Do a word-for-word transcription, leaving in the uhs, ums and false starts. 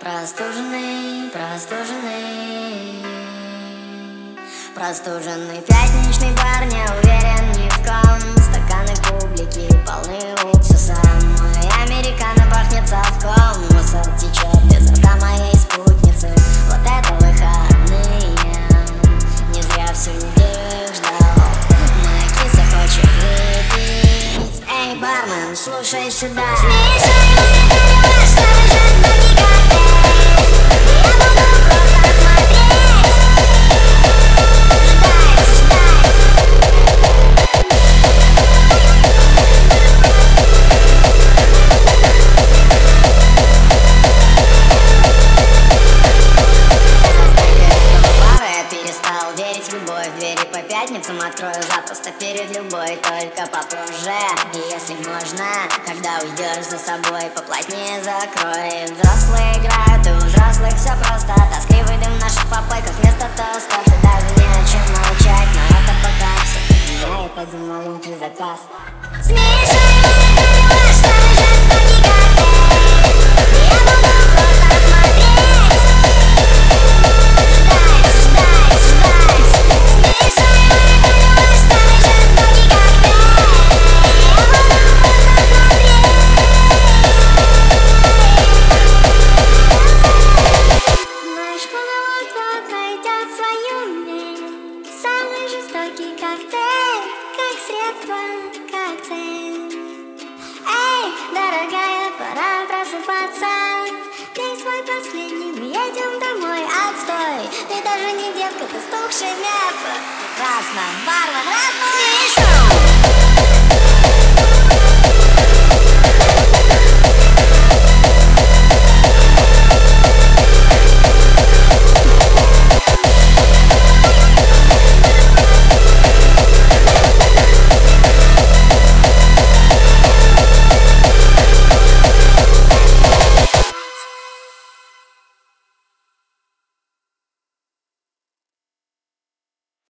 Простуженный, простуженный, простуженный пятничный бар, не уверен ни в ком. Стаканы публики полны уксуса. Мой американо пахнет совком. Мусор течет без рта моей спутницы. Вот это выходные. Не зря всю неделю их ждал. Моя киса хочет выпить. Эй, бармен, слушай сюда. По пятницам открою запросто перед любой, только попозже. И если можно, когда уйдешь за собой, поплотнее закрой. Взрослые играют, и у взрослых все просто. Тоскливый дым наших попойках вместо тостов. И даже не о чем молчать, но это пока все. Я и пойду маленький заказ. Коктейль, как средство, как цель. Эй, дорогая, пора просыпаться. Пей свой последний, мы едем домой. Отстой, ты даже не девка, ты стухшее мясо. Прекрасно, бармен, радуй!